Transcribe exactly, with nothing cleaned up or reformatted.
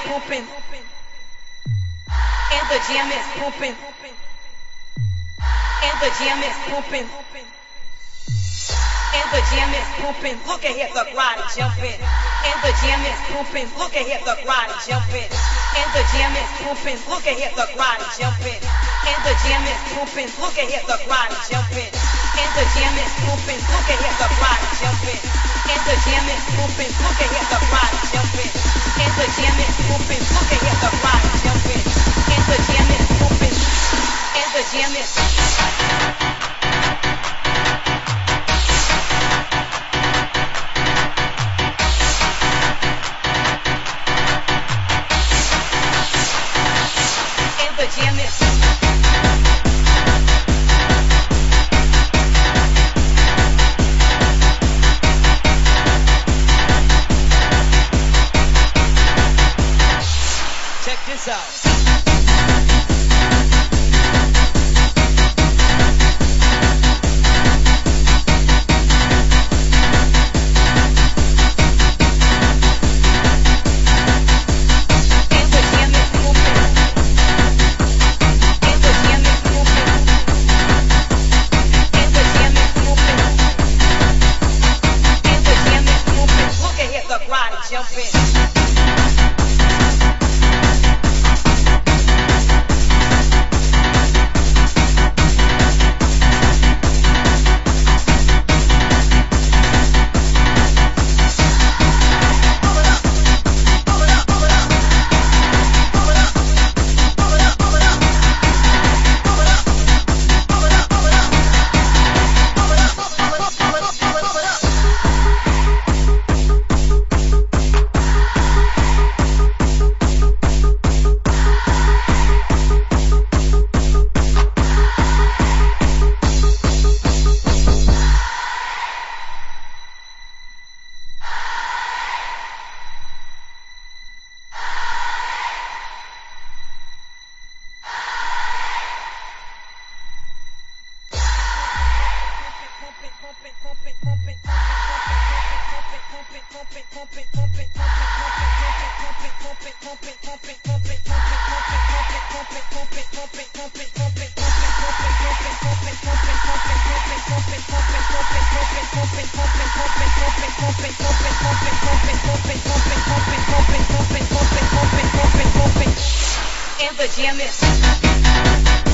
pumping, and the jam is pumping, and the jam is pumping, and the jam is pumping. Look at here, the crowd is jumping, and the jam is pumping. Look at here, the crowd is jumping, and the jam is pumping. Look at here, the crowd is jumping, and the jam is pumping. Look at here, the crowd is jumping, and the jam is pumping. Look at here, the crowd is jumping, and the jam is pumping. Look at here, the crowd is jumping, and the jam is pumping. Look at here, the crowd is jumping, and the jam is pumping, and the jam is. The jam is. Check this out. Jumping. And the jam is.